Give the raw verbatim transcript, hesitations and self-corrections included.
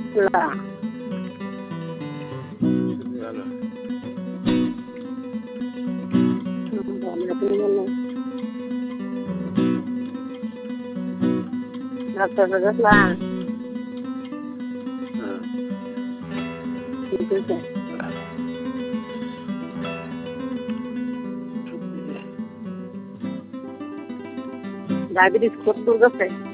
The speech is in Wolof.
ला ভালো। ডাক্তার দেখলাম হুম। ঠিক আছে ডায়াবেটিস কত দূর গেছে?